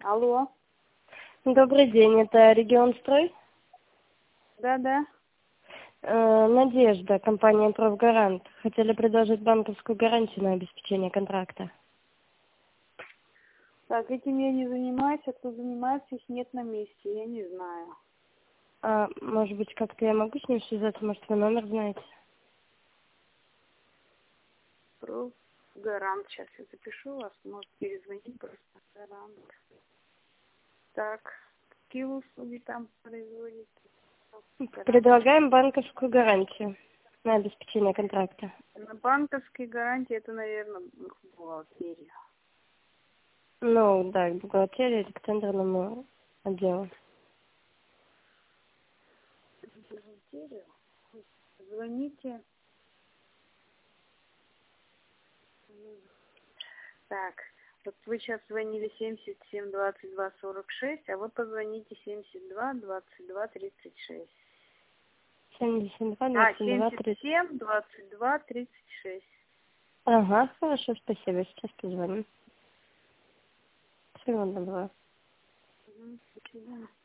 Алло. Добрый день, это Регионстрой? Да. Надежда, компания «Профгарант». Хотели предложить банковскую гарантию на обеспечение контракта. Так, этим я не занимаюсь, а кто занимается, их нет на месте, я не знаю. Может быть, как-то я могу с ним связаться, может, вы номер знаете? Профгарант, сейчас я запишу вас, может перезвонить просто. Гарант. Так, какие услуги там производите? Гарант. Предлагаем банковскую гарантию на обеспечение контракта. На банковской гарантии это, наверное, бухгалтерия. Ну, да, к бухгалтерии или к тендерному отделу. Бухгалтерия? Звоните. Так, вот вы сейчас звонили 77-22-46, а вы позвоните 72-22-36. 72, 22, 30. 77-22-36. Ага, хорошо, спасибо, сейчас позвоню. Всего доброго. До свидания.